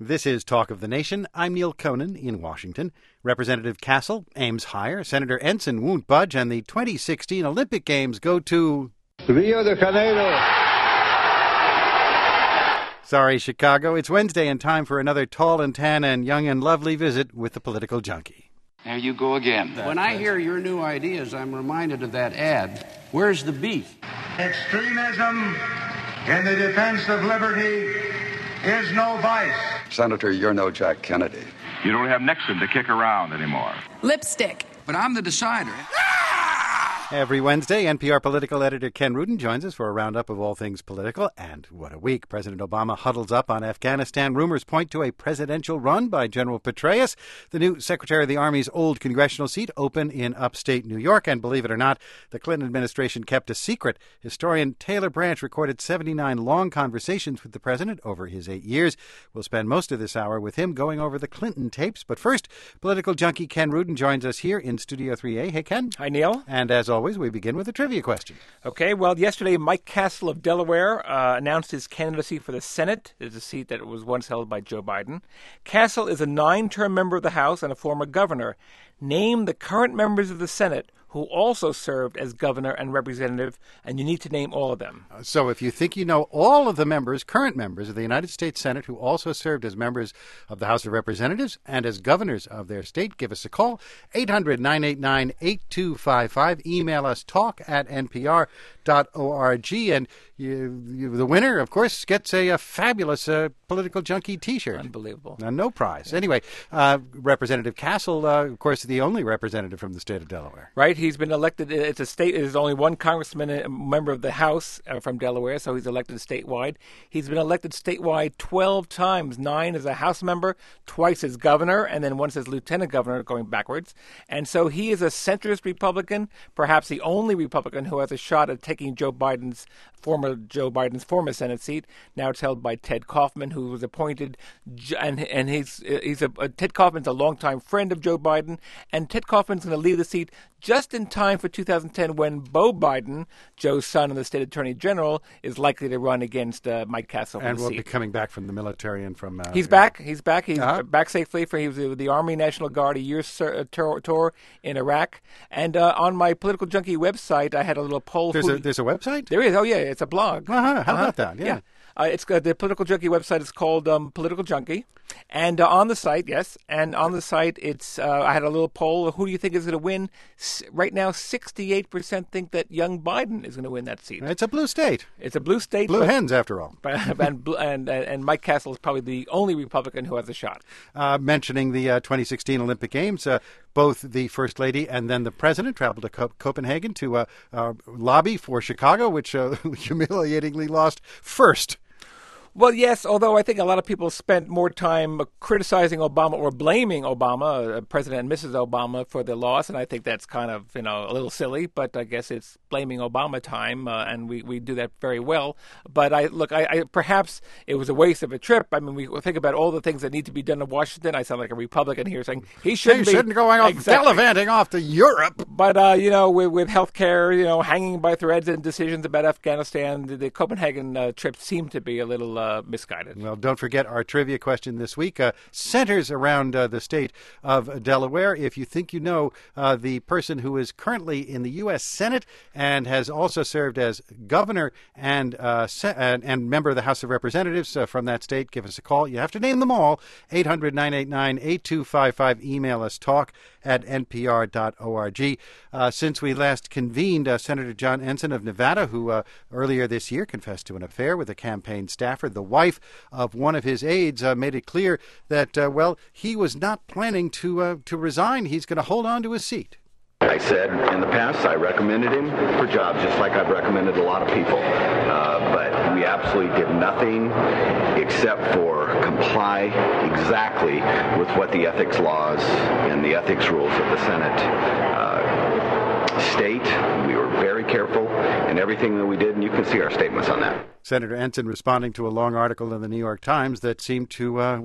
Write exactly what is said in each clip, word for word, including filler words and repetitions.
This is Talk of the Nation. I'm Neil Conan in Washington. Representative Castle aims higher. Senator Ensign won't budge, and the twenty sixteen Olympic Games go to Rio de Janeiro. Sorry, Chicago. It's Wednesday and time for another tall and tan and young and lovely visit with the political junkie. There you go again. When I hear your new ideas, I'm reminded of that ad. Where's the beef? Extremism in the defense of liberty is no vice. Senator, you're no Jack Kennedy. You don't have Nixon to kick around anymore. Lipstick. But I'm the decider. Every Wednesday, N P R political editor Ken Rudin joins us for a roundup of all things political. And what a week. President Obama huddles up on Afghanistan. Rumors point to a presidential run by General Petraeus, the new Secretary of the Army's old congressional seat, open in upstate New York. And believe it or not, the Clinton administration kept a secret. Historian Taylor Branch recorded seventy-nine long conversations with the president over his eight years. We'll spend most of this hour with him going over the Clinton tapes. But first, political junkie Ken Rudin joins us here in Studio three A. Hey, Ken. Hi, Neil. And as always, Always, we begin with a trivia question. Okay, well, yesterday Mike Castle of Delaware uh, announced his candidacy for the Senate. It's a seat that was once held by Joe Biden. Castle is a nine-term member of the House and a former governor. Name the current members of the Senate who also served as governor and representative, and you need to name all of them. So if you think you know all of the members, current members of the United States Senate who also served as members of the House of Representatives and as governors of their state, give us a call, eight hundred, nine eight nine, eight two five five. Email us, talk at n p r dot org. And you, you, the winner, of course, gets a, a fabulous uh, political junkie T-shirt. Unbelievable. Uh, no prize. Anyway, uh, Representative Castle, uh, of course, the only representative from the state of Delaware. Right. He's been elected. It's a state. There's only one congressman, a member of the House uh, from Delaware, so he's elected statewide. He's been elected statewide twelve times, nine as a House member, twice as governor, and then once as lieutenant governor, going backwards. And so he is a centrist Republican, perhaps the only Republican who has a shot at taking Joe Biden's former Joe Biden's former Senate seat. Now it's held by Ted Kaufman, who was appointed, and and he's he's a Ted Kaufman's a longtime friend of Joe Biden, and Ted Kaufman's going to leave the seat just in time for two thousand ten, when Beau Biden, Joe's son and the state attorney general, is likely to run against uh, Mike Castle. And will seat. be coming back from the military and from. Uh, He's back. He's back. He's uh-huh. back safely. For he was with the Army National Guard, a year's sur- tour, tour in Iraq. And uh, on my Political Junkie website, I had a little poll. There's who, a there's a website. There is. Oh yeah, it's a blog. Uh-huh. How uh-huh. about that? Yeah. yeah. Uh, it's uh, the Political Junkie website is called um, Political Junkie, and uh, on the site, yes, and on the site, it's uh, I had a little poll. Who do you think is going to win? S- right now, sixty-eight percent think that young Biden is going to win that seat. It's a blue state. It's a blue state. Blue but, hens, after all. and, and, and Mike Castle is probably the only Republican who has a shot. Uh, mentioning the uh, twenty sixteen Olympic Games, uh, both the First Lady and then the President traveled to Co- Copenhagen to uh, uh, lobby for Chicago, which uh, humiliatingly lost first. Well, yes, although I think a lot of people spent more time criticizing Obama or blaming Obama, uh, President and Missus Obama, for the loss, and I think that's kind of, you know, a little silly, but I guess it's blaming Obama time, uh, and we, we do that very well. But I look, I, I perhaps it was a waste of a trip. I mean, we think about all the things that need to be done in Washington. I sound like a Republican here saying he shouldn't he be. shouldn't going off exactly. gallivanting off to Europe. But, uh, you know, with, with health care, you know, hanging by threads and decisions about Afghanistan, the, the Copenhagen uh, trip seemed to be a little uh, misguided. Well, don't forget our trivia question this week uh, centers around uh, the state of Delaware. If you think you know uh, the person who is currently in the U S Senate and has also served as governor and uh, se- and, and member of the House of Representatives uh, from that state, give us a call. You have to name them all. eight hundred, nine eight nine, eight two five five. Email us, talk at n p r dot org. Uh, since we last convened, uh, Senator John Ensign of Nevada, who uh, earlier this year confessed to an affair with a campaign staffer, the wife of one of his aides, uh, made it clear that, uh, well, he was not planning to uh, to resign. He's going to hold on to his seat. I said in the past I recommended him for jobs, just like I've recommended a lot of people. Uh, but we absolutely did nothing except for comply exactly with what the ethics laws and the ethics rules of the Senate uh, state. We were very careful in everything that we did, and you can see our statements on that. Senator Ensign responding to a long article in the New York Times that seemed to, uh, well,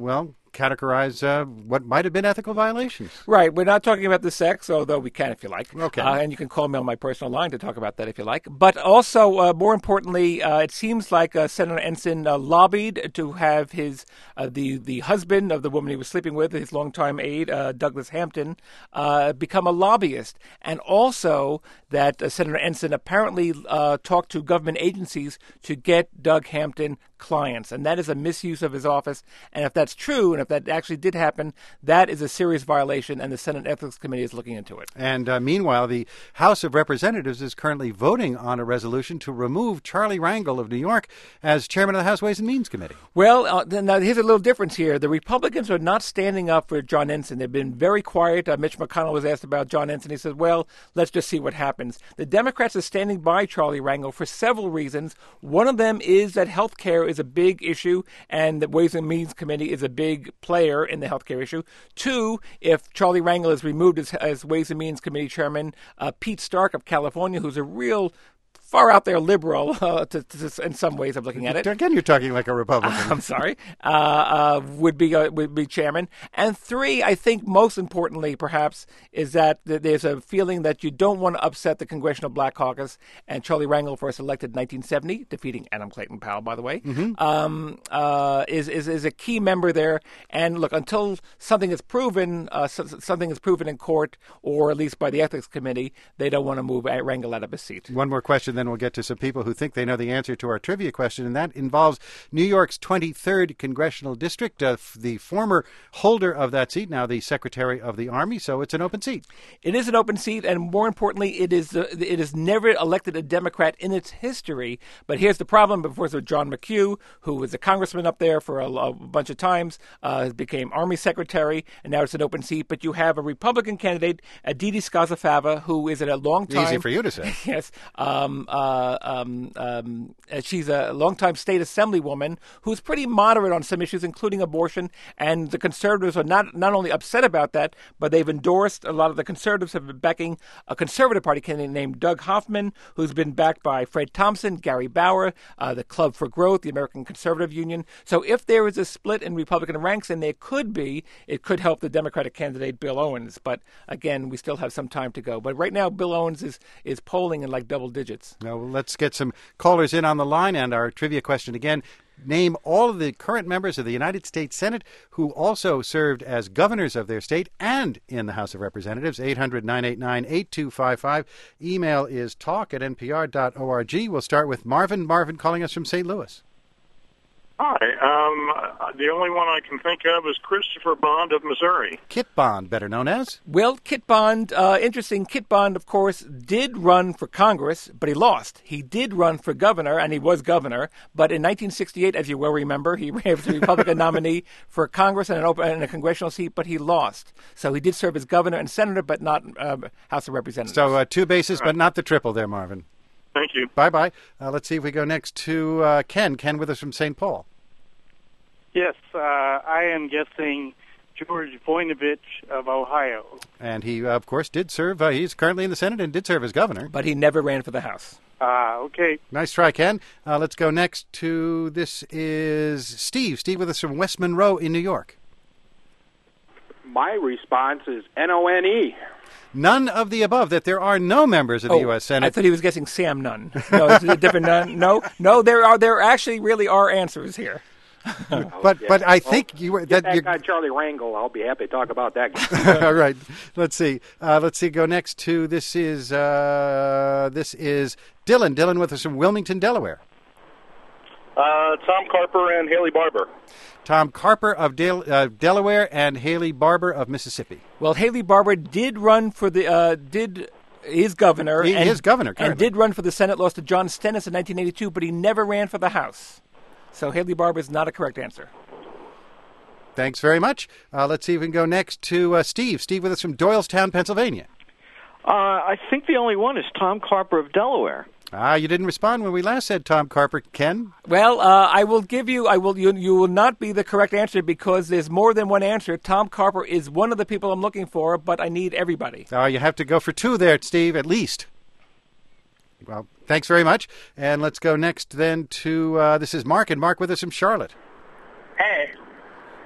categorize uh, what might have been ethical violations. Right. We're not talking about the sex, although we can if you like. Okay. Uh, and you can call me on my personal line to talk about that if you like. But also, uh, more importantly, uh, it seems like uh, Senator Ensign uh, lobbied to have his uh, the the husband of the woman he was sleeping with, his longtime aide, uh, Douglas Hampton, uh, become a lobbyist. And also that uh, Senator Ensign apparently uh, talked to government agencies to get Doug Hampton clients. And that is a misuse of his office. And if that's true, and if that actually did happen, that is a serious violation, and the Senate Ethics Committee is looking into it. And uh, meanwhile, the House of Representatives is currently voting on a resolution to remove Charlie Rangel of New York as chairman of the House Ways and Means Committee. Well, uh, now here's a little difference here. The Republicans are not standing up for John Ensign. They've been very quiet. Uh, Mitch McConnell was asked about John Ensign. He said, well, let's just see what happens. The Democrats are standing by Charlie Rangel for several reasons. One of them is that health care is a big issue, and the Ways and Means Committee is a big player in the health care issue. Two, if Charlie Rangel is removed as, as Ways and Means Committee chairman, uh, Pete Stark of California, who's a real far out there liberal uh, to, to, in some ways of looking at it. Again, you're talking like a Republican. I'm sorry. Uh, uh, would be uh, would be chairman. And three, I think most importantly, perhaps, is that th- there's a feeling that you don't want to upset the Congressional Black Caucus. And Charlie Rangel, first elected in nineteen seventy, defeating Adam Clayton Powell, by the way, mm-hmm. um, uh, is, is is a key member there. And look, until something is proven, uh, so, something is proven in court, or at least by the Ethics Committee, they don't want to move Rangel out of his seat. One more question, then we'll get to some people who think they know the answer to our trivia question, and that involves New York's twenty-third Congressional District, uh, the former holder of that seat, now the Secretary of the Army, so it's an open seat. It is an open seat, and more importantly, it is uh, it has never elected a Democrat in its history. But here's the problem. Before, so John McHugh, who was a congressman up there for a, a bunch of times, uh, became Army Secretary, and now it's an open seat. But you have a Republican candidate, Aditi Scozzafava, who is at a long time... Easy for you to say. Yes. Um, uh, um, um, she's a longtime state assemblywoman who's pretty moderate on some issues, including abortion. And the conservatives are not, not only upset about that, but they've endorsed, a lot of the conservatives have been backing a conservative party candidate named Doug Hoffman, who's been backed by Fred Thompson, Gary Bauer, uh, the Club for Growth, the American Conservative Union. So if there is a split in Republican ranks, and there could be, it could help the Democratic candidate Bill Owens. But again, we still have some time to go. But right now, Bill Owens is, is polling in like double digits. Now, let's get some callers in on the line, and our trivia question again. Name all of the current members of the United States Senate who also served as governors of their state and in the House of Representatives. eight hundred, nine eight nine, eight two five five. Email is talk at n p r dot org. We'll start with Marvin. Marvin calling us from Saint Louis. Hi. Um, the only one I can think of is Christopher Bond of Missouri. Kit Bond, better known as? Well, Kit Bond, uh, interesting. Kit Bond, of course, did run for Congress, but he lost. He did run for governor, and he was governor. But in nineteen sixty-eight, as you well remember, he was a Republican nominee for Congress and an open and a congressional seat, but he lost. So he did serve as governor and senator, but not uh, House of Representatives. So uh, two bases, right, but not the triple there, Marvin. Thank you. Bye-bye. Uh, let's see if we go next to uh, Ken. Ken with us from Saint Paul. Yes, uh, I am guessing George Voinovich of Ohio. And he, uh, of course, did serve. Uh, he's currently in the Senate and did serve as governor. But he never ran for the House. Ah, uh, okay. Nice try, Ken. Uh, let's go next to, this is Steve. Steve with us from West Monroe in New York. My response is N O N E. None of the above, that there are no members of oh, the U S Senate. I thought he was guessing Sam Nunn. No, it's a different Nunn. No, no, there are, there actually really are answers here. but yeah. but I think well, you were that you guy Charlie Rangel. I'll be happy to talk about that guy. All right, let's see. Uh, let's see. Go next to this is uh, this is Dylan. Dylan with us from Wilmington, Delaware. Uh, Tom Carper and Haley Barbour. Tom Carper of Del- uh, Delaware and Haley Barbour of Mississippi. Well, Haley Barbour did run for the uh, did. He's governor. He and, is governor currently. And did run for the Senate. Lost to John Stennis in nineteen eighty-two, but he never ran for the House. So Haley Barbour is not a correct answer. Thanks very much. Uh, let's see if we can go next to uh, Steve. Steve with us from Doylestown, Pennsylvania. Uh, I think the only one is Tom Carper of Delaware. Ah, you didn't respond when we last said Tom Carper, Ken. Well, uh, I will give you. I will. You, you will not be the correct answer because there's more than one answer. Tom Carper is one of the people I'm looking for, but I need everybody. Oh, you have to go for two there, Steve, at least. Well, thanks very much. And let's go next then to, uh, this is Mark, and Mark with us from Charlotte. Hey.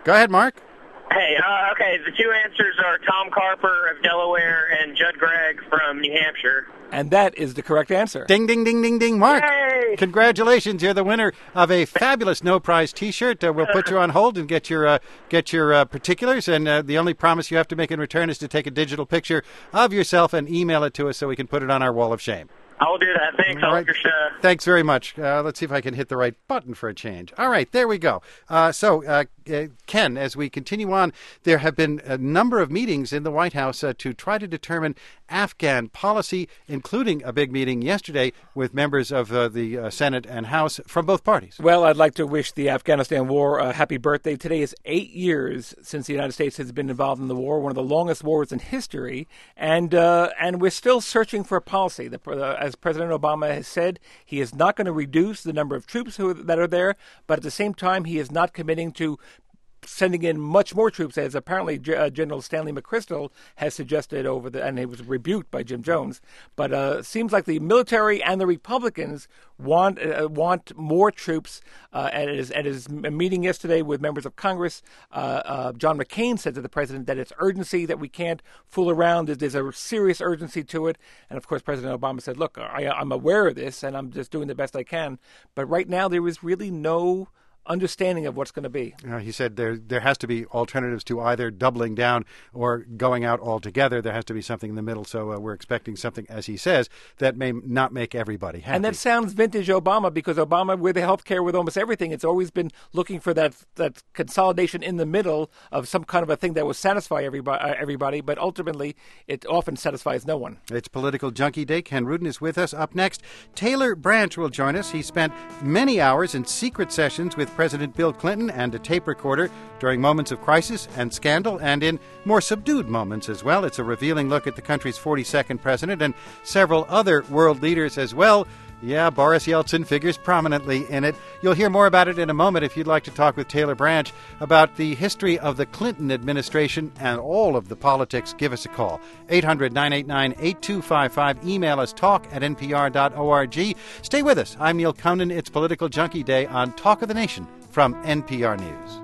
Go ahead, Mark. Hey, uh, okay, the two answers are Tom Carper of Delaware and Judd Gregg from New Hampshire. And that is the correct answer. Ding, ding, ding, ding, ding. Mark, Yay! Congratulations. You're the winner of a fabulous No Prize T-shirt. Uh, we'll put you on hold and get your uh, get your uh, particulars. And uh, the only promise you have to make in return is to take a digital picture of yourself and email it to us so we can put it on our wall of shame. I will do that. Thanks. I like your show. Thanks very much. Uh, let's see if I can hit the right button for a change. All right, there we go. Uh, so, uh, uh, Ken, as we continue on, there have been a number of meetings in the White House uh, to try to determine Afghan policy, including a big meeting yesterday with members of uh, the uh, Senate and House from both parties. Well, I'd like to wish the Afghanistan war a happy birthday. Today is eight years since the United States has been involved in the war, one of the longest wars in history, and uh, and we're still searching for a policy. The, uh, as President Obama has said, he is not going to reduce the number of troops who, that are there, but at the same time, he is not committing to sending in much more troops, as apparently uh, General Stanley McChrystal has suggested over the, and he was rebuked by Jim Jones. But it uh, seems like the military and the Republicans want uh, want more troops. Uh, at, his, at his meeting yesterday with members of Congress, uh, uh, John McCain said to the president that it's urgency, that we can't fool around. There's a serious urgency to it. And of course, President Obama said, look, I, I'm aware of this and I'm just doing the best I can. But right now, there is really no understanding of what's going to be. Uh, he said there there has to be alternatives to either doubling down or going out altogether. There has to be something in the middle. So uh, we're expecting something, as he says, that may not make everybody happy. And that sounds vintage Obama, because Obama, with the health care, with almost everything, it's always been looking for that that consolidation in the middle of some kind of a thing that will satisfy everybody, uh, everybody but ultimately it often satisfies no one. It's Political Junkie Day. Ken Rudin is with us. Up next, Taylor Branch will join us. He spent many hours in secret sessions with President Bill Clinton and a tape recorder during moments of crisis and scandal, and in more subdued moments as well. It's a revealing look at the country's forty-second president and several other world leaders as well. Yeah, Boris Yeltsin figures prominently in it. You'll hear more about it in a moment. If you'd like to talk with Taylor Branch about the history of the Clinton administration and all of the politics, give us a call. eight hundred, nine eight nine, eight two five five. Email us, talk at n p r dot org. Stay with us. I'm Neil Conan. It's Political Junkie Day on Talk of the Nation from N P R News.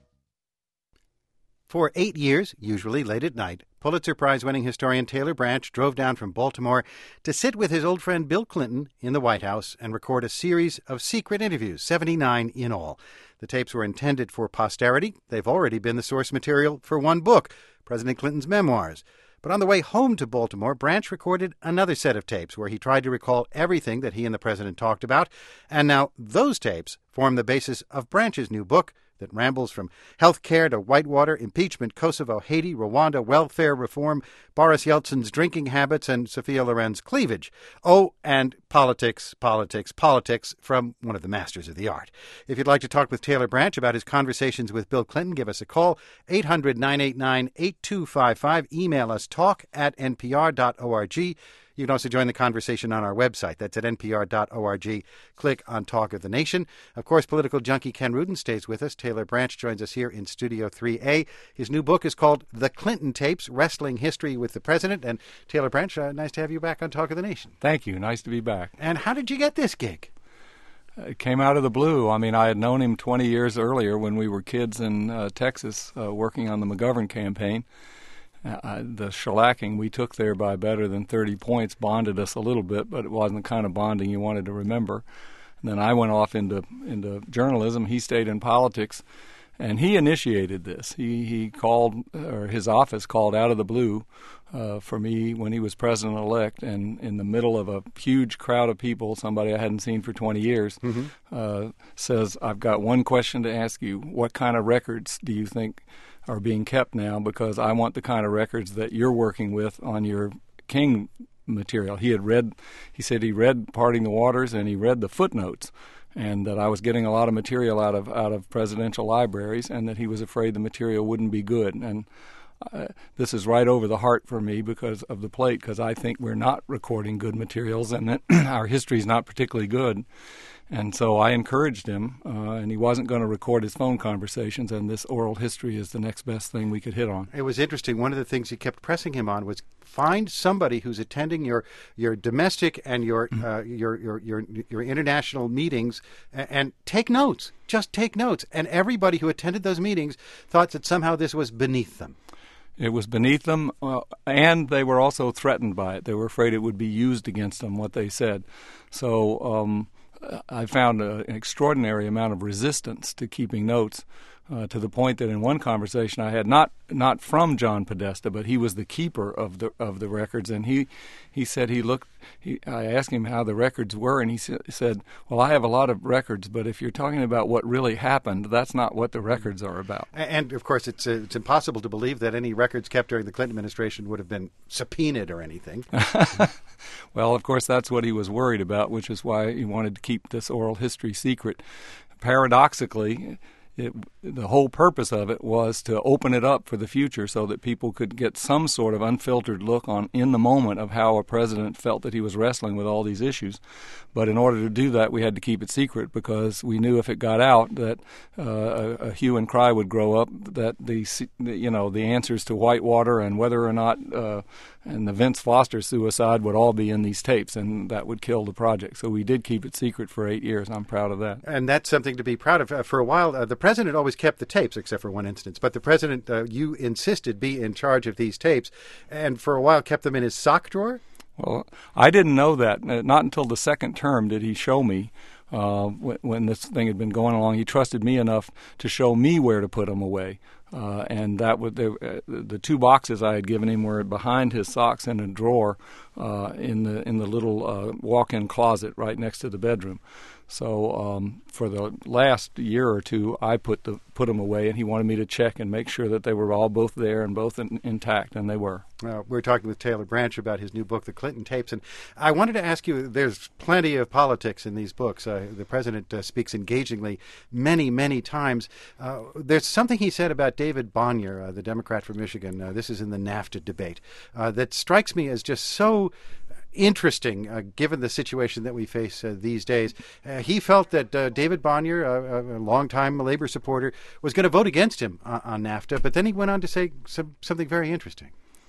For eight years, usually late at night, Pulitzer Prize-winning historian Taylor Branch drove down from Baltimore to sit with his old friend Bill Clinton in the White House and record a series of secret interviews, seventy-nine in all. The tapes were intended for posterity. They've already been the source material for one book, President Clinton's memoirs. But on the way home to Baltimore, Branch recorded another set of tapes where he tried to recall everything that he and the president talked about. And now those tapes form the basis of Branch's new book that rambles from health care to Whitewater, impeachment, Kosovo, Haiti, Rwanda, welfare reform, Boris Yeltsin's drinking habits, and Sophia Loren's cleavage. Oh, and politics, politics, politics from one of the masters of the art. If you'd like to talk with Taylor Branch about his conversations with Bill Clinton, give us a call, eight hundred, nine eight nine, eight two five five. Email us, talk at n p r dot org. You can also join the conversation on our website. That's at n p r dot org. Click on Talk of the Nation. Of course, political junkie Ken Rudin stays with us. Taylor Branch joins us here in Studio three A. His new book is called The Clinton Tapes, Wrestling History with the President. And Taylor Branch, uh, nice to have you back on Talk of the Nation. Thank you. Nice to be back. And how did you get this gig? It came out of the blue. I mean, I had known him twenty years earlier when we were kids in uh, Texas uh, working on the McGovern campaign. Uh, the shellacking we took there by better than thirty points bonded us a little bit, but it wasn't the kind of bonding you wanted to remember. And then I went off into into journalism. He stayed in politics, and he initiated this. He he called, or his office called out of the blue uh, for me when he was president-elect, and in the middle of a huge crowd of people, somebody I hadn't seen for twenty years, mm-hmm. uh, says, "I've got one question to ask you. What kind of records do you think are being kept now, because I want the kind of records that you're working with on your King material." He had read, he said he read Parting the Waters and he read the footnotes, and that I was getting a lot of material out of out of presidential libraries, and that he was afraid the material wouldn't be good. And uh, this is right over the heart for me because of the plate, because I think we're not recording good materials and that our history is not particularly good. And so I encouraged him, uh, and he wasn't going to record his phone conversations, and this oral history is the next best thing we could hit on. It was interesting. One of the things he kept pressing him on was find somebody who's attending your your domestic and your uh, your, your your your international meetings and, and take notes. Just take notes. And everybody who attended those meetings thought that somehow this was beneath them. It was beneath them, uh, and they were also threatened by it. They were afraid it would be used against them, what they said. So um, I found a, an extraordinary amount of resistance to keeping notes, uh, to the point that in one conversation I had, not not from John Podesta, but he was the keeper of the of the records, and he he said he looked. He, I asked him how the records were, and he sa- said, "Well, I have a lot of records, but if you're talking about what really happened, that's not what the records are about." And of course, it's uh, it's impossible to believe that any records kept during the Clinton administration would have been subpoenaed or anything. Well, of course, that's what he was worried about, which is why he wanted to keep this oral history secret. Paradoxically, It, the whole purpose of it was to open it up for the future so that people could get some sort of unfiltered look on in the moment of how a president felt that he was wrestling with all these issues. But in order to do that, we had to keep it secret because we knew if it got out that uh, a, a hue and cry would grow up that the you know the answers to Whitewater and whether or not uh, and the Vince Foster suicide would all be in these tapes, and that would kill the project. So we did keep it secret for eight years. I'm proud of that. And that's something to be proud of. Uh, for a while, uh, the president always kept the tapes, except for one instance. But the president, uh, you insisted, be in charge of these tapes, and for a while kept them in his sock drawer? Well, I didn't know that. Not until the second term did he show me. Uh, when, when this thing had been going along, he trusted me enough to show me where to put them away. Uh, and that was the, uh, the two boxes I had given him were behind his socks in a drawer uh, in the in the little uh, walk-in closet right next to the bedroom. So um, for the last year or two, I put the put them away, and he wanted me to check and make sure that they were all both there and both in, intact, and they were. Uh, we're talking with Taylor Branch about his new book, The Clinton Tapes, and I wanted to ask you, there's plenty of politics in these books. Uh, the president uh, speaks engagingly many, many times. Uh, there's something he said about David Bonnier, uh, the Democrat from Michigan. Uh, this is in the NAFTA debate, uh, that strikes me as just so interesting, uh, given the situation that we face uh, these days. Uh, he felt that uh, David Bonnier, uh, a longtime Labor supporter, was going to vote against him uh, on NAFTA, but then he went on to say some, something very interesting.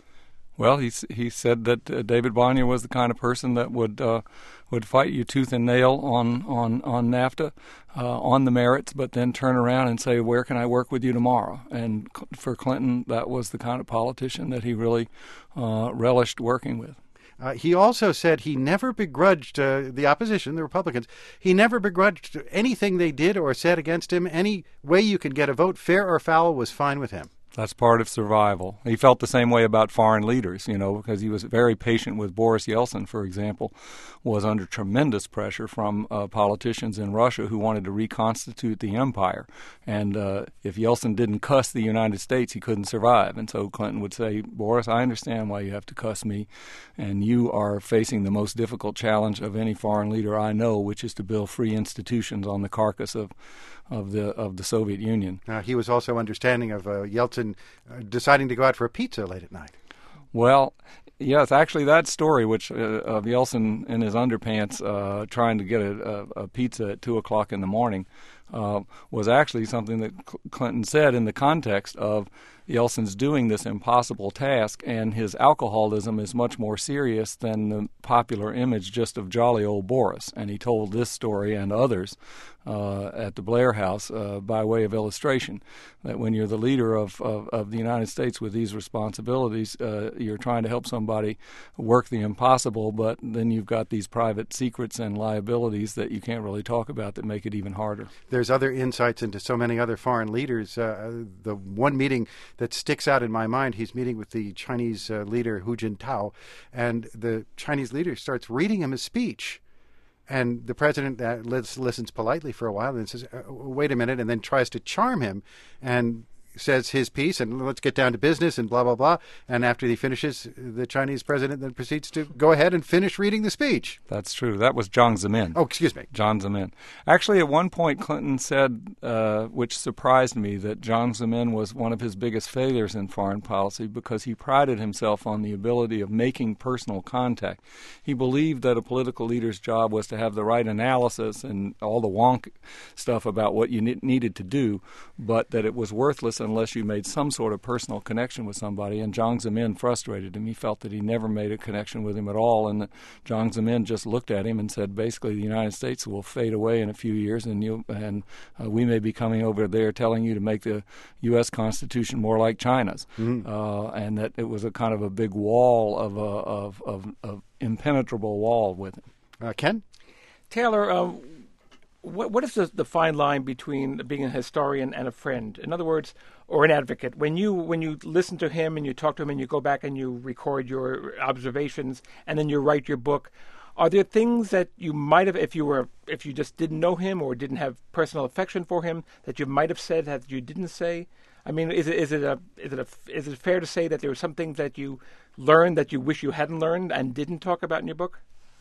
Well, he he said that uh, David Bonnier was the kind of person that would uh, would fight you tooth and nail on on on NAFTA, uh, on the merits, but then turn around and say, "Where can I work with you tomorrow?" And for Clinton, that was the kind of politician that he really uh, relished working with. Uh, he also said he never begrudged uh, the opposition, the Republicans. He never begrudged anything they did or said against him. Any way you could get a vote, fair or foul, was fine with him. That's part of survival. He felt the same way about foreign leaders, you know, because he was very patient with Boris Yeltsin, for example, was under tremendous pressure from uh, politicians in Russia who wanted to reconstitute the empire. And uh, if Yeltsin didn't cuss the United States, he couldn't survive. And so Clinton would say, "Boris, I understand why you have to cuss me, and you are facing the most difficult challenge of any foreign leader I know, which is to build free institutions on the carcass of of the of the Soviet Union." Uh, he was also understanding of uh, Yeltsin uh, deciding to go out for a pizza late at night. Well, yes, actually that story, which uh, of Yeltsin in his underpants uh, trying to get a, a, a pizza at two o'clock in the morning, uh, was actually something that Cl- Clinton said in the context of Yeltsin's doing this impossible task, and his alcoholism is much more serious than the popular image just of jolly old Boris. And he told this story and others uh, at the Blair House uh, by way of illustration, that when you're the leader of, of, of the United States with these responsibilities, uh, you're trying to help somebody work the impossible, but then you've got these private secrets and liabilities that you can't really talk about that make it even harder. There's other insights into so many other foreign leaders. Uh, the one meeting that sticks out in my mind, he's meeting with the Chinese uh, leader Hu Jintao, and the Chinese leader starts reading him a speech. And the president uh, listens politely for a while and says, uh, wait a minute, and then tries to charm him. And says his piece, and let's get down to business and blah, blah, blah. And after he finishes, the Chinese president then proceeds to go ahead and finish reading the speech. That's true. That was Jiang Zemin. Oh, excuse me. Jiang Zemin. Actually, at one point, Clinton said, uh, which surprised me, that Jiang Zemin was one of his biggest failures in foreign policy because he prided himself on the ability of making personal contact. He believed that a political leader's job was to have the right analysis and all the wonk stuff about what you ne- needed to do, but that it was worthless unless you made some sort of personal connection with somebody. And Jiang Zemin frustrated him. He felt that he never made a connection with him at all, and that Jiang Zemin just looked at him and said, basically, the United States will fade away in a few years, and you and uh, we may be coming over there telling you to make the U S Constitution more like China's, mm-hmm. uh, and that it was a kind of a big wall of a, of, of, of impenetrable wall with him. Uh, Ken? Taylor, um, what, what is the, the fine line between being a historian and a friend? In other words, or an advocate. When you when you listen to him and you talk to him and you go back and you record your observations and then you write your book, are there things that you might have, if you were, if you just didn't know him or didn't have personal affection for him, that you might have said that you didn't say? I mean, is it is it a is it a is it fair to say that there were some things that you learned that you wish you hadn't learned and didn't talk about in your book?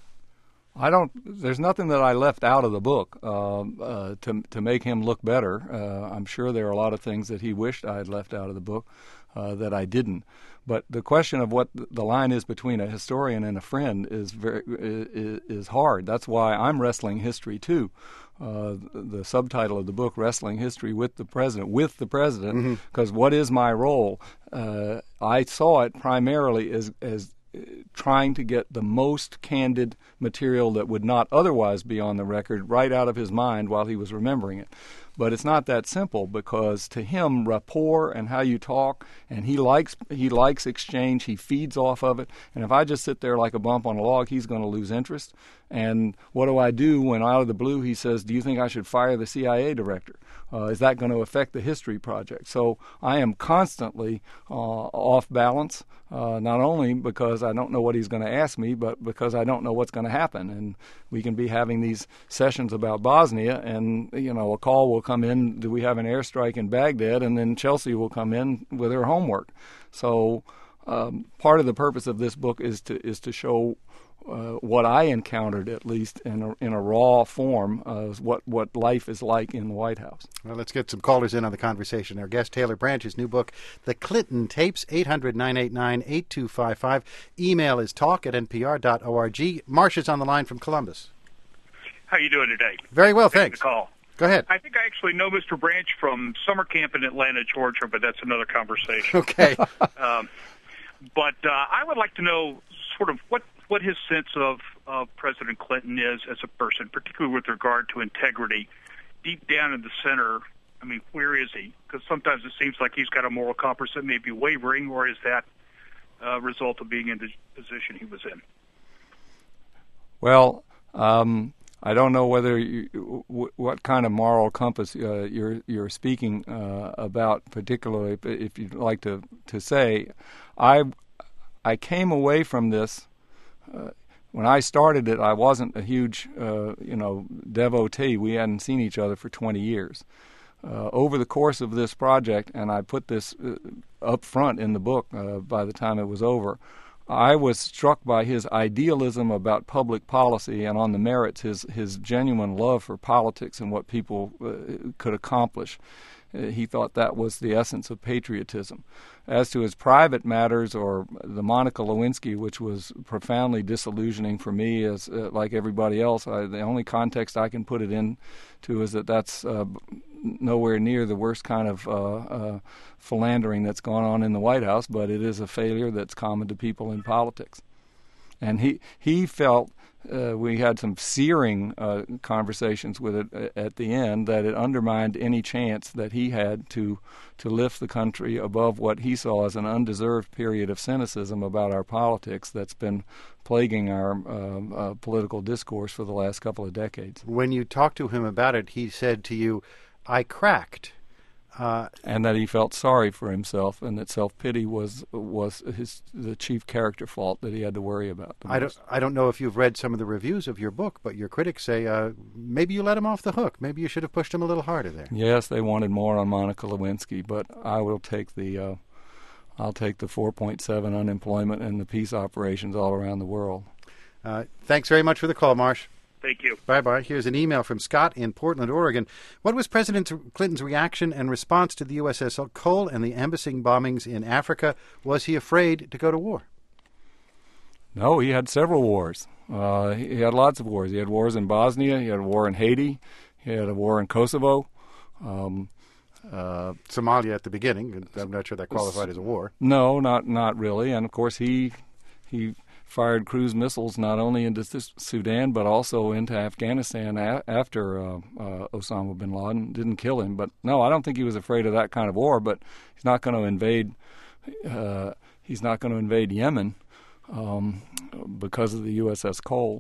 I don't. There's nothing that I left out of the book uh, uh, to to make him look better. Uh, I'm sure there are a lot of things that he wished I had left out of the book uh, that I didn't. But the question of what the line is between a historian and a friend is very is, is hard. That's why I'm wrestling history too. Uh, the subtitle of the book, Wrestling History with the President, with the President, because mm-hmm. what is my role? Uh, I saw it primarily as as trying to get the most candid material that would not otherwise be on the record right out of his mind while he was remembering it. But it's not that simple, because to him, rapport and how you talk, and he likes he likes exchange, he feeds off of it. And if I just sit there like a bump on a log, he's going to lose interest. And what do I do when out of the blue he says, do you think I should fire the C I A director? Uh, is that going to affect the history project? So I am constantly uh, off balance, uh, not only because I don't know what he's going to ask me, but because I don't know what's going to happen. And we can be having these sessions about Bosnia, and you know, a call will come in, do we have an airstrike in Baghdad? And then Chelsea will come in with her homework. So um, part of the purpose of this book is to is to show Uh, what I encountered, at least in a, in a raw form, uh, what what life is like in the White House. Well, let's get some callers in on the conversation. Our guest, Taylor Branch, his new book, The Clinton Tapes, eight hundred, nine eight nine, eight two five five. Email is talk at n p r dot org. Marcia's on the line from Columbus. How you doing today? Very well, thanks. Call. Go ahead. I think I actually know Mister Branch from summer camp in Atlanta, Georgia, but that's another conversation. Okay. um, but uh, I would like to know sort of what what his sense of, of President Clinton is as a person, particularly with regard to integrity. Deep down in the center, I mean, where is he? Because sometimes it seems like he's got a moral compass that may be wavering, or is that a result of being in the position he was in? Well, um, I don't know whether you, w- what kind of moral compass uh, you're you're speaking uh, about, particularly if you'd like to, to say. I I came away from this. Uh, when I started it, I wasn't a huge, uh, you know, devotee. We hadn't seen each other for twenty years. Uh, over the course of this project, and I put this uh, up front in the book uh, by the time it was over, I was struck by his idealism about public policy and on the merits, his, his genuine love for politics and what people uh, could accomplish. Uh, he thought that was the essence of patriotism. As to his private matters, or the Monica Lewinsky, which was profoundly disillusioning for me, as uh, like everybody else, I, the only context I can put it in to is that that's uh, nowhere near the worst kind of uh, uh, philandering that's gone on in the White House, but it is a failure that's common to people in politics. And he he felt, uh, we had some searing uh, conversations with it at the end, that it undermined any chance that he had to to lift the country above what he saw as an undeserved period of cynicism about our politics that's been plaguing our uh, uh, political discourse for the last couple of decades. When you talked to him about it, he said to you, I cracked. Uh, and that he felt sorry for himself, and that self-pity was was his the chief character fault that he had to worry about. I don't I don't know if you've read some of the reviews of your book, but your critics say uh, maybe you let him off the hook. Maybe you should have pushed him a little harder there. Yes, they wanted more on Monica Lewinsky, but I will take the uh, I'll take the four point seven unemployment and the peace operations all around the world. Uh, thanks very much for the call, Marsh. Thank you. Bye-bye. Here's an email from Scott in Portland, Oregon. What was President Clinton's reaction and response to the U S S Cole and the embassy bombings in Africa? Was he afraid to go to war? No, he had several wars. Uh, he had lots of wars. He had wars in Bosnia. He had a war in Haiti. He had a war in Kosovo. Um, uh, Somalia at the beginning. I'm not sure that qualified as a war. No, not not really. And, of course, he he... fired cruise missiles not only into Sudan but also into Afghanistan a- after uh, uh, Osama bin Laden. Didn't kill him, but no, I don't think he was afraid of that kind of war. But he's not going to invade. Uh, he's not going to invade Yemen um, because of the U S S Cole.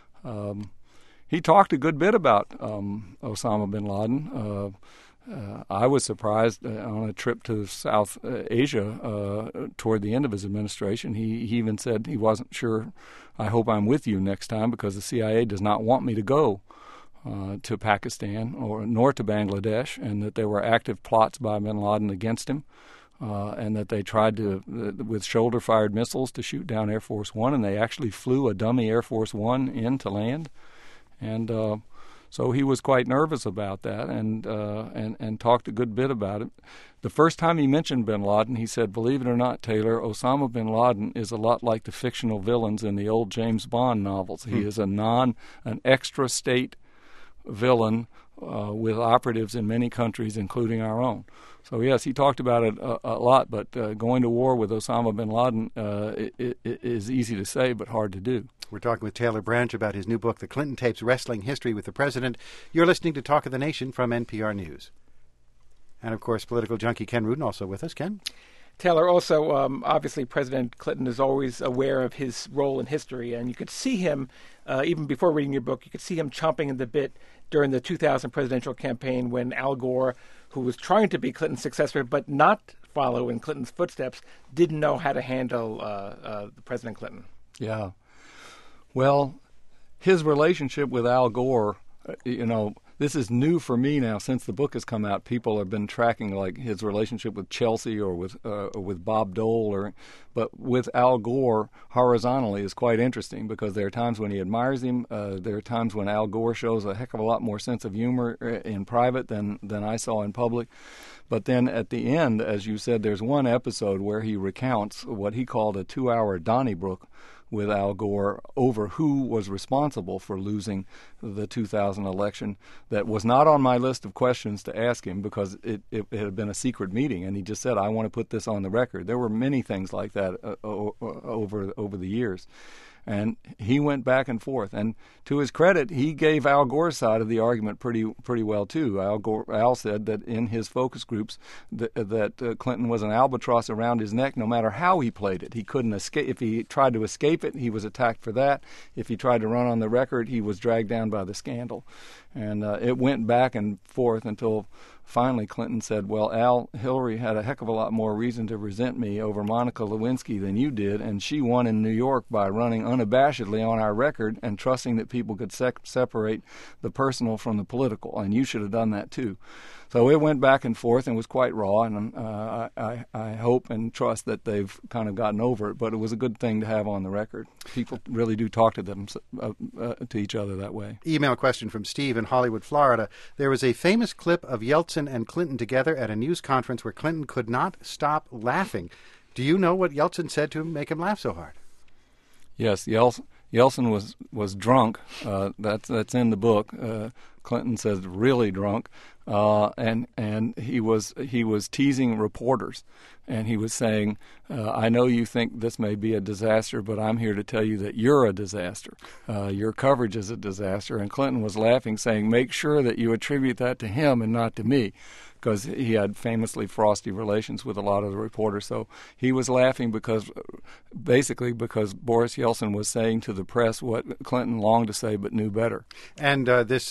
Um, he talked a good bit about um, Osama bin Laden. Uh, Uh, I was surprised uh, on a trip to South uh, Asia uh, toward the end of his administration. He, he even said he wasn't sure, I hope I'm with you next time because the C I A does not want me to go uh, to Pakistan or nor to Bangladesh, and that there were active plots by bin Laden against him, uh, and that they tried to, uh, with shoulder-fired missiles, to shoot down Air Force One, and they actually flew a dummy Air Force One in to land. And uh, So he was quite nervous about that and, uh, and and talked a good bit about it. The first time he mentioned bin Laden, he said, believe it or not, Taylor, Osama bin Laden is a lot like the fictional villains in the old James Bond novels. He hmm. is a non, an extra state villain uh, with operatives in many countries, including our own. So, yes, he talked about it a, a lot, but uh, going to war with Osama bin Laden uh, it, it, it is easy to say but hard to do. We're talking with Taylor Branch about his new book, The Clinton Tapes, Wrestling History with the President. You're listening to Talk of the Nation from N P R News. And, of course, political junkie Ken Rudin also with us. Ken? Taylor, also, um, obviously, President Clinton is always aware of his role in history, and you could see him, uh, even before reading your book, you could see him chomping at the bit during the two thousand presidential campaign when Al Gore, who was trying to be Clinton's successor but not follow in Clinton's footsteps, didn't know how to handle uh, uh, President Clinton. Yeah. Well, his relationship with Al Gore, uh, you know, this is new for me now since the book has come out. People have been tracking like his relationship with Chelsea or with uh, or with Bob Dole, or but with Al Gore horizontally is quite interesting because there are times when he admires him. Uh, there are times when Al Gore shows a heck of a lot more sense of humor in private than than I saw in public. But then at the end, as you said, there's one episode where he recounts what he called a two-hour Donnybrook with Al Gore over who was responsible for losing the two thousand election. That was not on my list of questions to ask him because it, it, it had been a secret meeting, and he just said, I want to put this on the record. There were many things like that uh, over over the years. And he went back and forth. And to his credit, he gave Al Gore's side of the argument pretty pretty well, too. Al Gore, Al said that in his focus groups that, that uh, Clinton was an albatross around his neck no matter how he played it. He couldn't escape. If he tried to escape it, he was attacked for that. If he tried to run on the record, he was dragged down by the scandal. And uh, it went back and forth until finally Clinton said, well, Al, Hillary had a heck of a lot more reason to resent me over Monica Lewinsky than you did, and she won in New York by running unabashedly on our record and trusting that people could sec- separate the personal from the political, and you should have done that too. So it went back and forth and was quite raw, and uh, I, I hope and trust that they've kind of gotten over it, but it was a good thing to have on the record. People really do talk to them uh, uh, to each other that way. Email question from Steve in Hollywood, Florida. There was a famous clip of Yeltsin and Clinton together at a news conference where Clinton could not stop laughing. Do you know what Yeltsin said to make him laugh so hard? Yes, Yeltsin, Yeltsin was, was drunk. Uh, that's, that's in the book. Uh, Clinton says really drunk. Uh, and and he was he was teasing reporters, and he was saying, uh, "I know you think this may be a disaster, but I'm here to tell you that you're a disaster. Uh, your coverage is a disaster." And Clinton was laughing, saying, "Make sure that you attribute that to him and not to me," because he had famously frosty relations with a lot of the reporters. So he was laughing because, basically, because Boris Yeltsin was saying to the press what Clinton longed to say but knew better. And uh, this uh, after.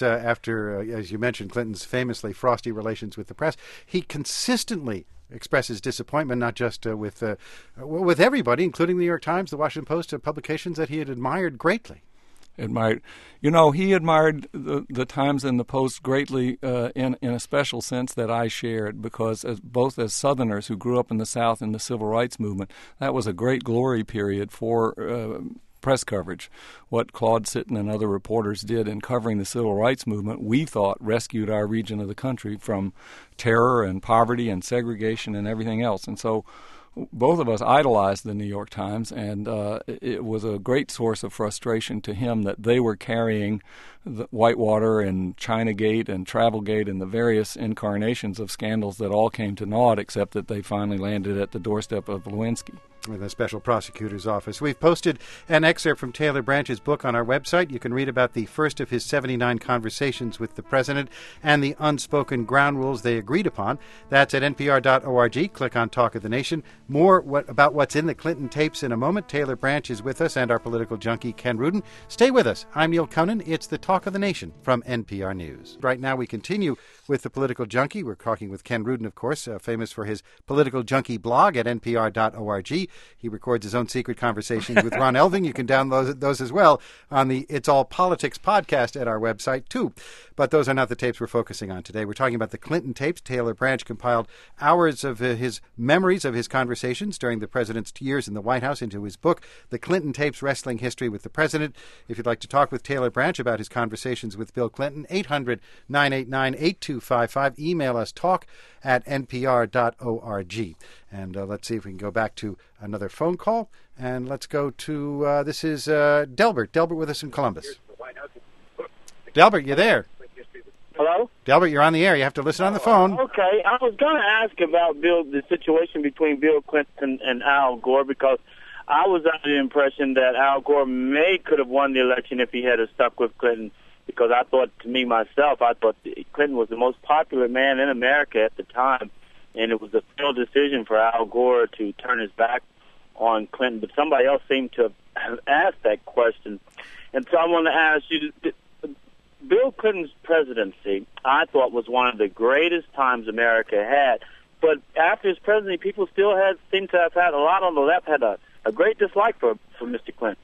after, uh, as you mentioned, Clinton's famously frosty relations with the press, he consistently expresses disappointment, not just uh, with uh, with everybody, including the New York Times, the Washington Post, uh, publications that he had admired greatly. Admired, you know, he admired the, the Times and the Post greatly uh, in in a special sense that I shared, because as both as Southerners who grew up in the South in the Civil Rights Movement, that was a great glory period for uh, press coverage. What Claude Sitton and other reporters did in covering the Civil Rights Movement, we thought rescued our region of the country from terror and poverty and segregation and everything else. And so both of us idolized the New York Times, and uh, it was a great source of frustration to him that they were carrying the Whitewater and Chinagate and Travelgate and the various incarnations of scandals that all came to naught, except that they finally landed at the doorstep of Lewinsky. In the special prosecutor's office. We've posted an excerpt from Taylor Branch's book on our website. You can read about the first of his seventy-nine conversations with the president and the unspoken ground rules they agreed upon. That's at N P R dot org. Click on Talk of the Nation. More what, about what's in the Clinton tapes in a moment. Taylor Branch is with us, and our political junkie, Ken Rudin. Stay with us. I'm Neil Conan. It's the Talk of the Nation from N P R News. Right now we continue with the political junkie. We're talking with Ken Rudin, of course, uh, famous for his political junkie blog at N P R dot org. He records his own secret conversations with Ron Elving. You can download those as well on the It's All Politics podcast at our website, too. But those are not the tapes we're focusing on today. We're talking about the Clinton tapes. Taylor Branch compiled hours of uh, his memories of his conversations during the president's years in the White House into his book, The Clinton Tapes, Wrestling History with the President. If you'd like to talk with Taylor Branch about his conversations with Bill Clinton, eight hundred, nine eight nine, eight two five five. Email us, talk at N P R dot org. And uh, let's see if we can go back to another phone call. And let's go to, uh, this is uh, Delbert. Delbert with us in Columbus. Delbert, you there? Hello? Delbert, you're on the air. You have to listen on the phone. Okay, I was going to ask about Bill, the situation between Bill Clinton and Al Gore, because I was under the impression that Al Gore may could have won the election if he had stuck with Clinton, because I thought, to me myself, I thought Clinton was the most popular man in America at the time, and it was a failed decision for Al Gore to turn his back on Clinton. But somebody else seemed to have asked that question. And so I want to ask you, Bill Clinton's presidency, I thought, was one of the greatest times America had. But after his presidency, people still had seem to have had, a lot on the left had a, a great dislike for, for Mister Clinton.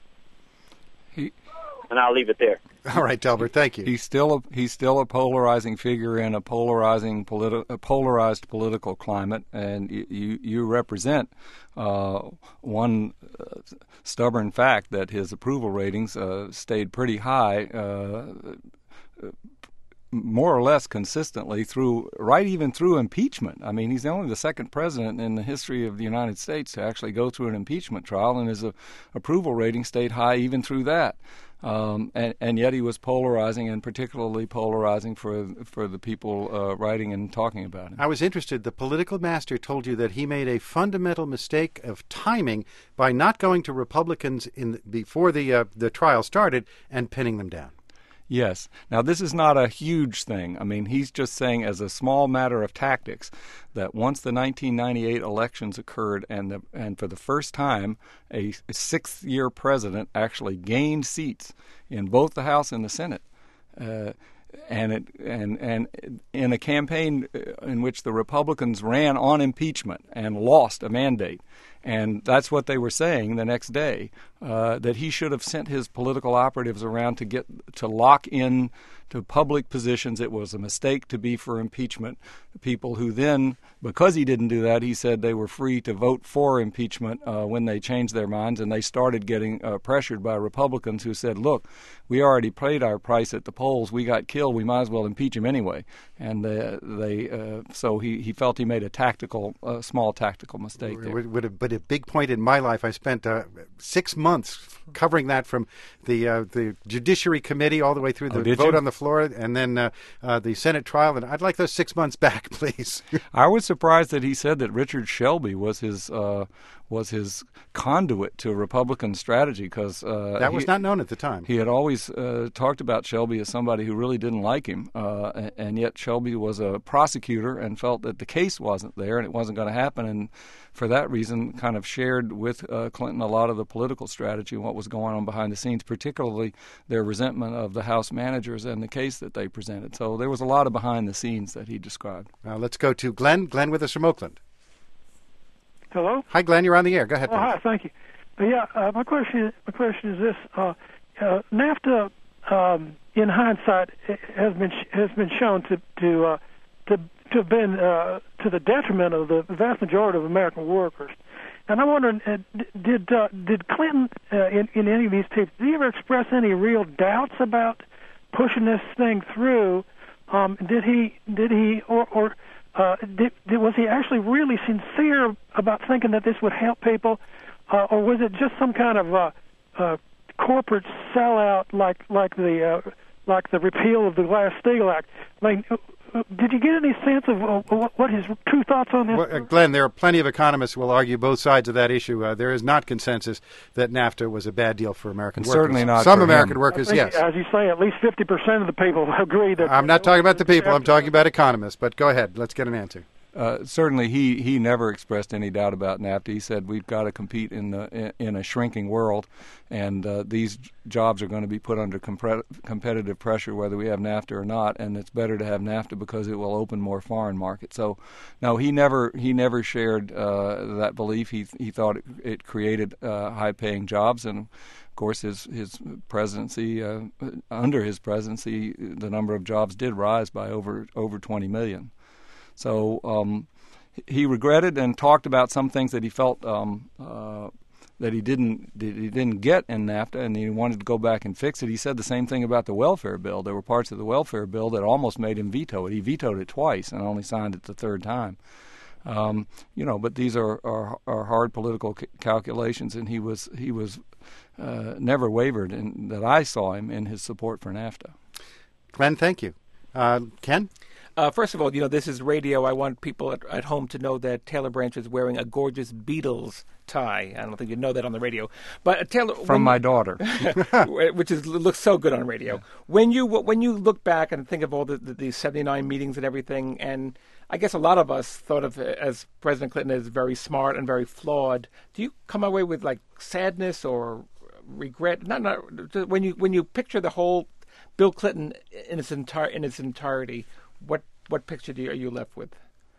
He, and I'll leave it there. All right, Delbert, thank you. He's still a, he's still a polarizing figure in a polarizing politi- a polarized political climate, and you you, you represent uh, one uh, stubborn fact that his approval ratings uh, stayed pretty high, uh, more or less consistently through, right even through impeachment. I mean, he's only the second president in the history of the United States to actually go through an impeachment trial, and his uh, approval rating stayed high even through that. Um, and, and yet he was polarizing, and particularly polarizing for for the people uh, writing and talking about him. I was interested. The political master told you that he made a fundamental mistake of timing by not going to Republicans in before the uh, the trial started and pinning them down. Yes. Now, this is not a huge thing. I mean, he's just saying as a small matter of tactics that once the nineteen ninety-eight elections occurred and the, and for the first time a, a sixth-year president actually gained seats in both the House and the Senate, uh, and it and and in a campaign in which the Republicans ran on impeachment and lost a mandate. And that's what they were saying the next day, uh, that he should have sent his political operatives around to get to lock in to public positions. It was a mistake to be for impeachment. People who then, because he didn't do that, he said they were free to vote for impeachment uh, when they changed their minds, and they started getting uh, pressured by Republicans who said, look, we already paid our price at the polls. We got killed. We might as well impeach him anyway. And uh, they, uh, so he, he felt he made a tactical, uh, small tactical mistake there. Would have, but a big point in my life, I spent uh, six months covering that from the uh, the Judiciary Committee all the way through the oh, vote you? on the floor and then uh, uh, the Senate trial. And I'd like those six months back, please. I was surprised that he said that Richard Shelby was his uh, was his conduit to Republican strategy, because uh, that was he, not known at the time. He had always uh, talked about Shelby as somebody who really didn't like him, uh, and yet Shelby was a prosecutor and felt that the case wasn't there and it wasn't going to happen, and for that reason kind of shared with uh, Clinton a lot of the political strategy. strategy and what was going on behind the scenes, particularly their resentment of the House managers and the case that they presented. So there was a lot of behind the scenes that he described. Uh, let's go to Glenn. Glenn with us from Oakland. Hello? Hi, Glenn. You're on the air. Go ahead. Oh, hi. Thank you. Uh, yeah, uh, my question my question is this: uh, uh, NAFTA, um, in hindsight, has been has been shown to to uh, to to have been uh, to the detriment of the vast majority of American workers. And I'm wondering, uh, did uh, did Clinton, uh, in in any of these tapes, did he ever express any real doubts about pushing this thing through? Um, did he did he or or uh, did, did, was he actually really sincere about thinking that this would help people? Uh, or was it just some kind of uh, uh, corporate sellout, like like the uh, like the repeal of the Glass-Steagall Act? I mean, uh, did you get any sense of uh, what his true thoughts on this? Well, uh, Glenn, there are plenty of economists who will argue both sides of that issue. Uh, there is not consensus that NAFTA was a bad deal for American workers. Certainly not. Some for American him. workers, I think, yes. As you say, at least fifty percent of the people agree that. I'm not talking about the people. I'm talking about economists. But go ahead. Let's get an answer. Uh, certainly, he, he never expressed any doubt about NAFTA. He said we've got to compete in the in, in a shrinking world, and uh, these jobs are going to be put under compre- competitive pressure whether we have NAFTA or not. And it's better to have NAFTA because it will open more foreign markets. So, no, he never he never shared uh, that belief. He he thought it, it created uh, high-paying jobs, and of course, his his presidency uh, under his presidency, the number of jobs did rise by over over twenty million. So um, he regretted and talked about some things that he felt um, uh, that he didn't that he didn't get in NAFTA, and he wanted to go back and fix it. He said the same thing about the welfare bill. There were parts of the welfare bill that almost made him veto it. He vetoed it twice and only signed it the third time. Um, you know, but these are, are, are hard political c- calculations, and he was he was uh, never wavered in, that I saw him in his support for NAFTA. Glenn, thank you. Uh, Ken? Uh, first of all, you know, this is radio. I want people at, at home to know that Taylor Branch is wearing a gorgeous Beatles tie. I don't think you know that on the radio. But uh, Taylor, from when, my daughter, which is looks so good on radio. Yeah. When you when you look back and think of all the, the, the seventy-nine meetings and everything, and I guess a lot of us thought of as President Clinton as very smart and very flawed. Do you come away with like sadness or regret? Not not when you when you picture the whole Bill Clinton in its entire in its entirety. What what picture do you, are you left with?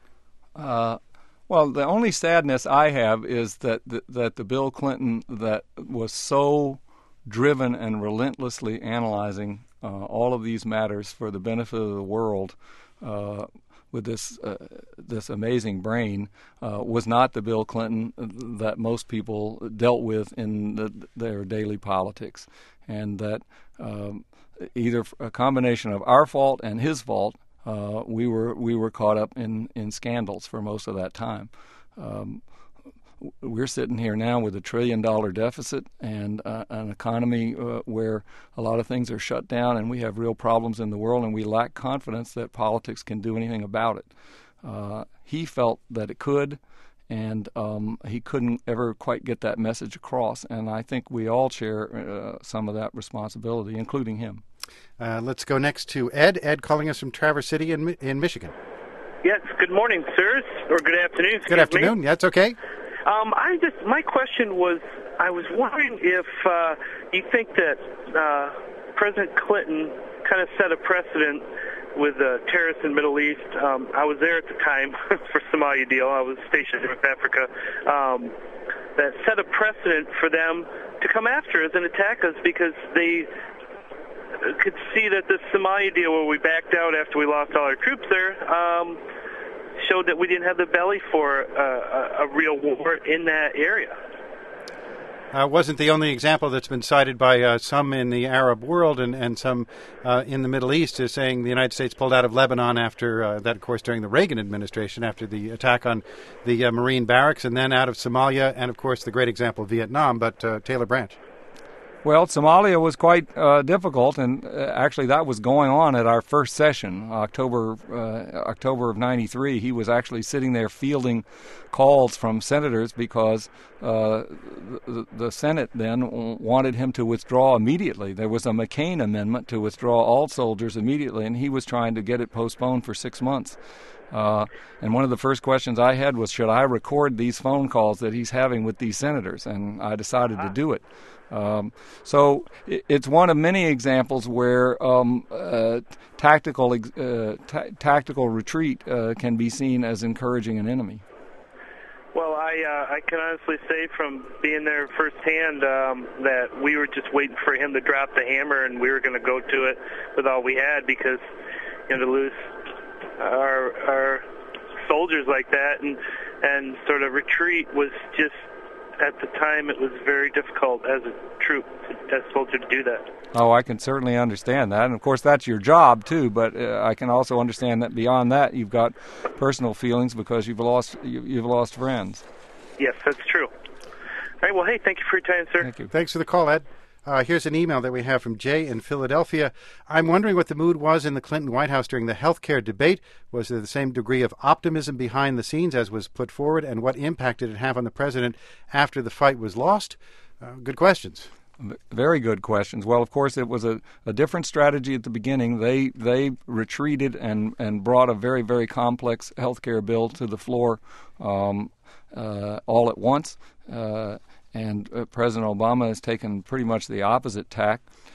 Uh, well, the only sadness I have is that the, that the Bill Clinton that was so driven and relentlessly analyzing uh, all of these matters for the benefit of the world uh, with this uh, this amazing brain uh, was not the Bill Clinton that most people dealt with in the, their daily politics, and that um, either a combination of our fault and his fault. Uh, we were we were caught up in, in scandals for most of that time. Um, we're sitting here now with a trillion dollar deficit and uh, an economy uh, where a lot of things are shut down, and we have real problems in the world, and we lack confidence that politics can do anything about it. Uh, he felt that it could, and um, he couldn't ever quite get that message across. And I think we all share uh, some of that responsibility, including him. Uh, let's go next to Ed. Ed calling us from Traverse City in in Michigan. Yes, good morning, sirs, or good afternoon. Good afternoon. Me. That's okay. Um, I just my question was, I was wondering if uh, you think that uh, President Clinton kind of set a precedent with uh, terrorists in the Middle East. Um, I was there at the time for Somalia deal. I was stationed in North Africa. Um, that set a precedent for them to come after us and attack us because they could see that the Somalia deal, where we backed out after we lost all our troops there, um, showed that we didn't have the belly for uh, a, a real war in that area. Uh, wasn't the only example that's been cited by uh, some in the Arab world and, and some uh, in the Middle East is saying the United States pulled out of Lebanon after uh, that, of course, during the Reagan administration, after the attack on the uh, Marine barracks, and then out of Somalia, and, of course, the great example, Vietnam. But uh, Taylor Branch. Well, Somalia was quite uh, difficult, and uh, actually that was going on at our first session, October uh, October of ninety-three. He was actually sitting there fielding calls from senators because uh, the, the Senate then wanted him to withdraw immediately. There was a McCain amendment to withdraw all soldiers immediately, and he was trying to get it postponed for six months. Uh, and one of the first questions I had was, should I record these phone calls that he's having with these senators? And I decided uh-huh. to do it. Um, so it, it's one of many examples where um, uh, tactical uh, t- tactical retreat uh, can be seen as encouraging an enemy. Well, I uh, I can honestly say from being there firsthand um, that we were just waiting for him to drop the hammer, and we were going to go to it with all we had, because you know to lose our our soldiers like that and and sort of retreat was just, at the time, it was very difficult as a troop, as a soldier, to do that. Oh, I can certainly understand that. And, of course, that's your job, too. But uh, I can also understand that beyond that, you've got personal feelings because you've lost you, you've lost friends. Yes, that's true. All right, well, hey, thank you for your time, sir. Thank you. Thanks for the call, Ed. Uh, here's an email that we have from Jay in Philadelphia. I'm wondering what the mood was in the Clinton White House during the health care debate. Was there the same degree of optimism behind the scenes as was put forward, and what impact did it have on the president after the fight was lost? Uh, good questions. Very good questions. Well, of course, it was a, a different strategy at the beginning. They they retreated and, and brought a very, very complex health care bill to the floor um, uh, all at once. Uh, And uh, President Obama has taken pretty much the opposite tack.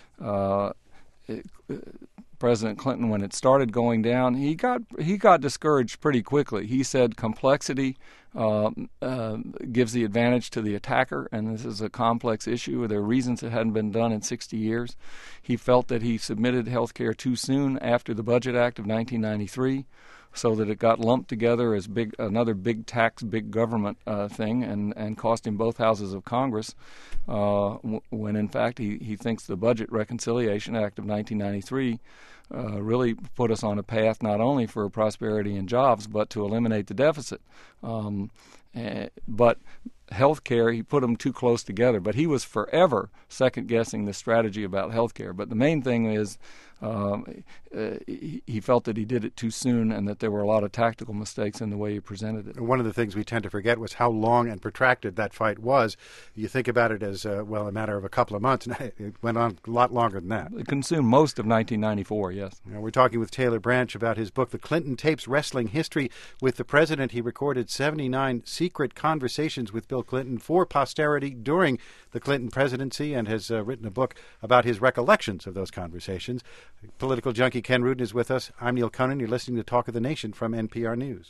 Uh, it, uh, President Clinton, when it started going down, he got he got discouraged pretty quickly. He said complexity uh, uh, gives the advantage to the attacker, and this is a complex issue. There are reasons it hadn't been done in sixty years. He felt that he submitted health care too soon after the Budget Act of nineteen ninety-three, so that it got lumped together as big another big tax, big government uh, thing, and, and cost him both houses of Congress, uh, w- when in fact he, he thinks the Budget Reconciliation Act of nineteen ninety-three uh, really put us on a path not only for prosperity and jobs, but to eliminate the deficit. Um, uh, but health care, he put them too close together. But he was forever second-guessing the strategy about health care. But the main thing is Um, uh, he, he felt that he did it too soon and that there were a lot of tactical mistakes in the way he presented it. One of the things we tend to forget was how long and protracted that fight was. You think about it as, uh, well, a matter of a couple of months. It went on a lot longer than that. It consumed most of nineteen ninety-four, yes. You know, we're talking with Taylor Branch about his book, The Clinton Tapes, Wrestling History with the President. He recorded seventy-nine secret conversations with Bill Clinton for posterity during the Clinton presidency, and has uh, written a book about his recollections of those conversations. Political junkie Ken Rudin is with us. I'm Neil Conan. You're listening to Talk of the Nation from N P R News.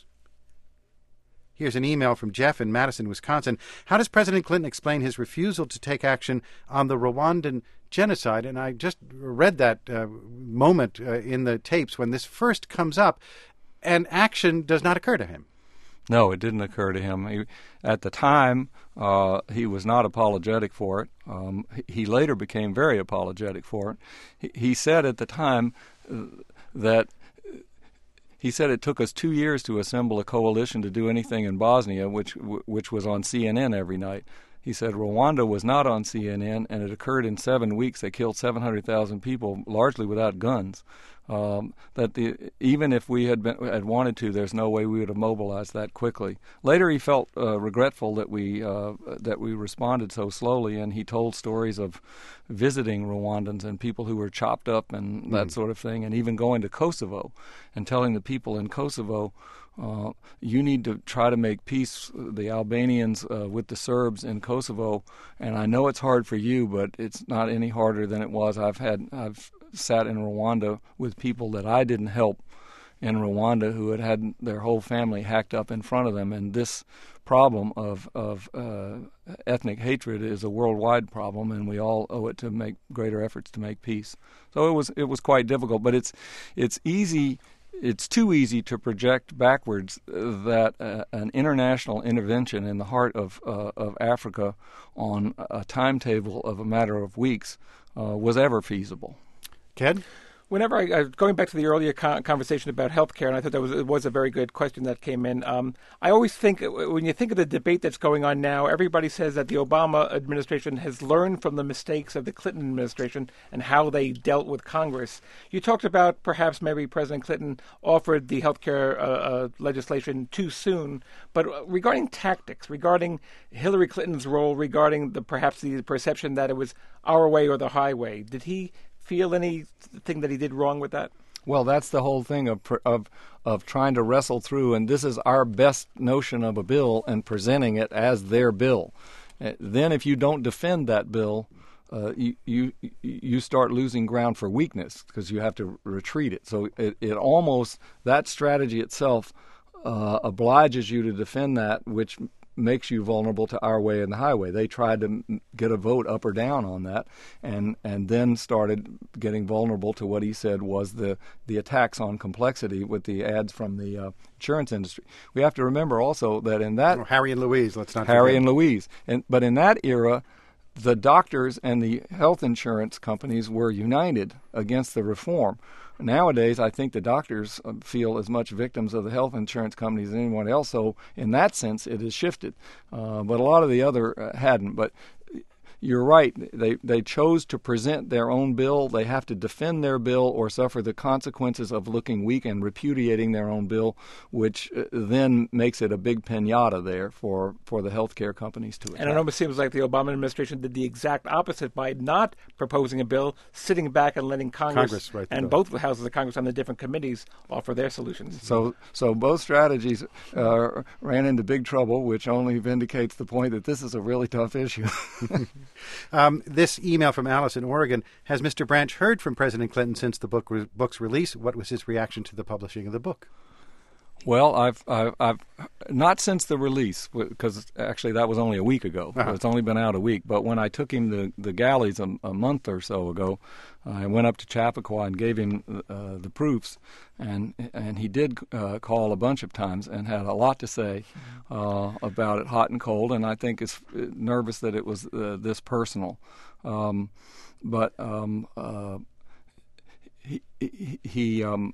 Here's an email from Jeff in Madison, Wisconsin. How does President Clinton explain his refusal to take action on the Rwandan genocide? And I just read that uh, moment uh, in the tapes when this first comes up, and action does not occur to him. No, it didn't occur to him. He, at the time, uh, he was not apologetic for it. Um, he later became very apologetic for it. He, he said at the time uh, that he said it took us two years to assemble a coalition to do anything in Bosnia, which which was on C N N every night. He said Rwanda was not on C N N, and it occurred in seven weeks. They killed seven hundred thousand people, largely without guns. Um, that the, even if we had been, had wanted to, there's no way we would have mobilized that quickly. Later, he felt uh, regretful that we uh, that we responded so slowly, and he told stories of visiting Rwandans and people who were chopped up and mm. that sort of thing, and even going to Kosovo and telling the people in Kosovo, Uh, you need to try to make peace, the Albanians, uh, with the Serbs in Kosovo. And I know it's hard for you, but it's not any harder than it was. I've had I've sat in Rwanda with people that I didn't help in Rwanda who had had their whole family hacked up in front of them. And this problem of of uh, ethnic hatred is a worldwide problem, and we all owe it to make greater efforts to make peace. So it was it was quite difficult, but it's it's easy. It's too easy to project backwards that uh, an international intervention in the heart of uh, of Africa on a timetable of a matter of weeks uh, was ever feasible. Ken? Whenever I, uh, going back to the earlier con- conversation about healthcare, and I thought that was it was a very good question that came in. Um, I always think when you think of the debate that's going on now, everybody says that the Obama administration has learned from the mistakes of the Clinton administration and how they dealt with Congress. You talked about perhaps maybe President Clinton offered the healthcare uh, uh, legislation too soon, but regarding tactics, regarding Hillary Clinton's role, regarding the perhaps the perception that it was our way or the highway, did he feel anything that he did wrong with that? Well, that's the whole thing of of of trying to wrestle through, and this is our best notion of a bill and presenting it as their bill. Uh, then if you don't defend that bill, uh, you, you you start losing ground for weakness because you have to retreat it. So it, it almost, that strategy itself uh, obliges you to defend that, which makes you vulnerable to our way and the highway. They tried to get a vote up or down on that, and and then started getting vulnerable to what he said was the, the attacks on complexity with the ads from the uh, insurance industry. We have to remember also that in that... Oh, Harry and Louise, let's not Harry forget. and Louise. And, but in that era, the doctors and the health insurance companies were united against the reform. Nowadays, I think the doctors feel as much victims of the health insurance companies as anyone else, so in that sense, it has shifted. Uh, but a lot of the other uh, hadn't. But you're right. They they chose to present their own bill. They have to defend their bill or suffer the consequences of looking weak and repudiating their own bill, which uh, then makes it a big pinata there for, for the healthcare companies to attack. And it almost seems like the Obama administration did the exact opposite by not proposing a bill, sitting back and letting Congress, Congress write the and bill. both houses of Congress on the different committees offer their solutions. So, so both strategies uh, ran into big trouble, which only vindicates the point that this is a really tough issue. Um, this email from Alice in Oregon: has Mister Branch heard from President Clinton since the book re- book's release? What was his reaction to the publishing of the book? Well, I've, I've, I've not since the release, because actually that was only a week ago. Uh-huh. It's only been out a week. But when I took him to the galleys a, a month or so ago, I went up to Chappaqua and gave him uh, the proofs, and and he did uh, call a bunch of times and had a lot to say uh, about it, hot and cold. And I think is nervous that it was uh, this personal. Um, but um, uh, he he. he um,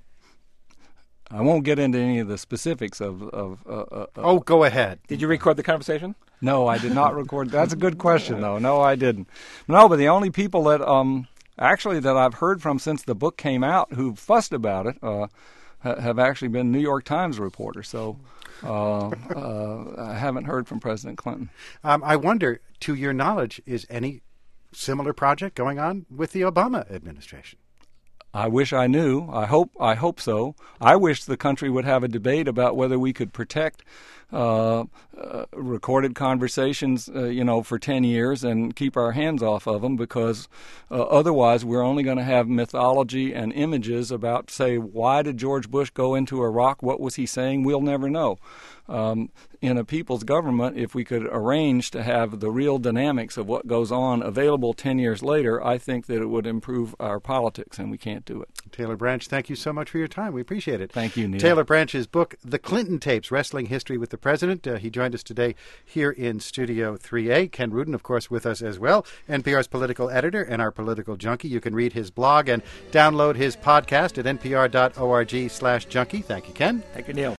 I won't get into any of the specifics of... of uh, uh, oh, go ahead. Did you record the conversation? No, I did not record. That's a good question, though. No, I didn't. No, but the only people that um, actually that I've heard from since the book came out who fussed about it uh, ha- have actually been New York Times reporters. So uh, uh, I haven't heard from President Clinton. Um, I wonder, to your knowledge, is any similar project going on with the Obama administration? I wish I knew. I hope I hope so. I wish the country would have a debate about whether we could protect uh, uh, recorded conversations, uh, you know, for ten years and keep our hands off of them, because uh, otherwise we're only going to have mythology and images about, say, why did George Bush go into Iraq? What was he saying? We'll never know. Um, in a people's government, if we could arrange to have the real dynamics of what goes on available ten years later, I think that it would improve our politics, and we can't do it. Taylor Branch, thank you so much for your time. We appreciate it. Thank you, Neil. Taylor Branch's book, The Clinton Tapes, Wrestling History with the President. Uh, he joined us today here in Studio three A. Ken Rudin, of course, with us as well, N P R's political editor and our political junkie. You can read his blog and download his podcast at npr dot org slash junkie. Thank you, Ken. Thank you, Neil.